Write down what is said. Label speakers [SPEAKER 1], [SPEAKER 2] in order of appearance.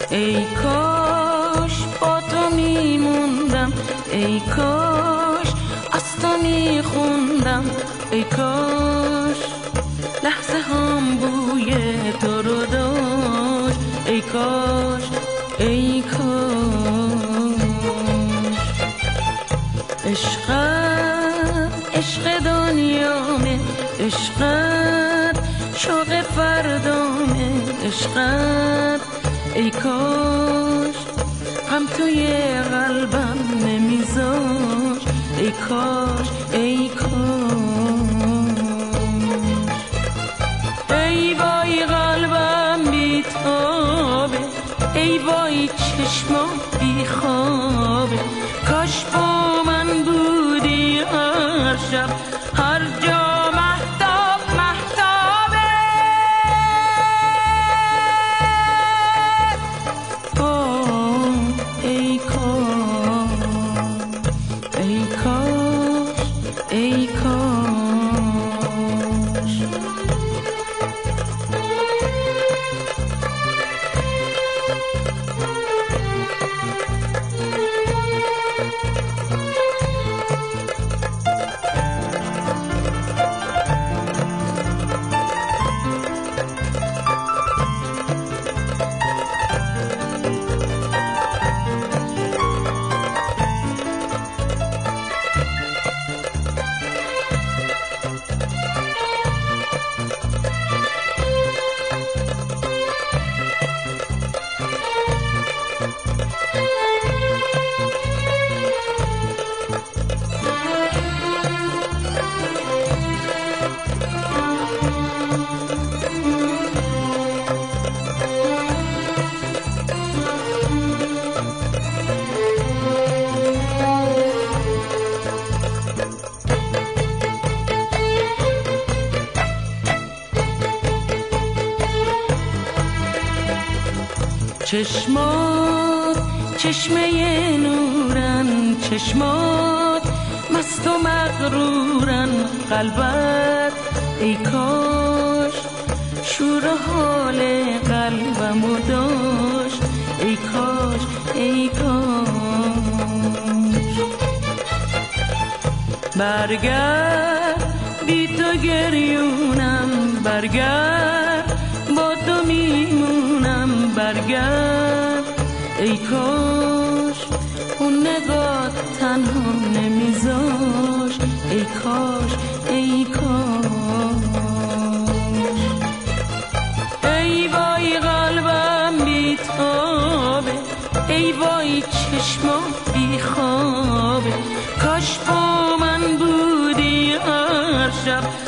[SPEAKER 1] ای کاش با تو میموندم، ای کاش از تو میخوندم، ای کاش لحظه هم بوی تو رو داشت، ای کاش ای کاش. عشقت عشق دنیامه، عشقت شوق فردامه، عشقت ای کاش غم توی قلبم نمیذاش، ای کاش ای کاش. ای وای قلبم بیتابه، ای وای چشمام بیخوابه، کاش با من بودی هر شب هر جا مهتاب مهتابه. ای کاش ای کاش ای کاش. چشمات چشمه نورن، چشمات مست و مغرورن، قلبت ای کاش شور و حال قلبمو داشت، ای کاش ای کاش. برگرد بی تو گریونم، برگرد با تو میمونم، برگرد ای کاش اون نگاه تنها نمیذاش، ای کاش ای کاش. ای وای قلبم بیتابه، ای وای چشمام بیخوابه، کاش با من بودی هر شب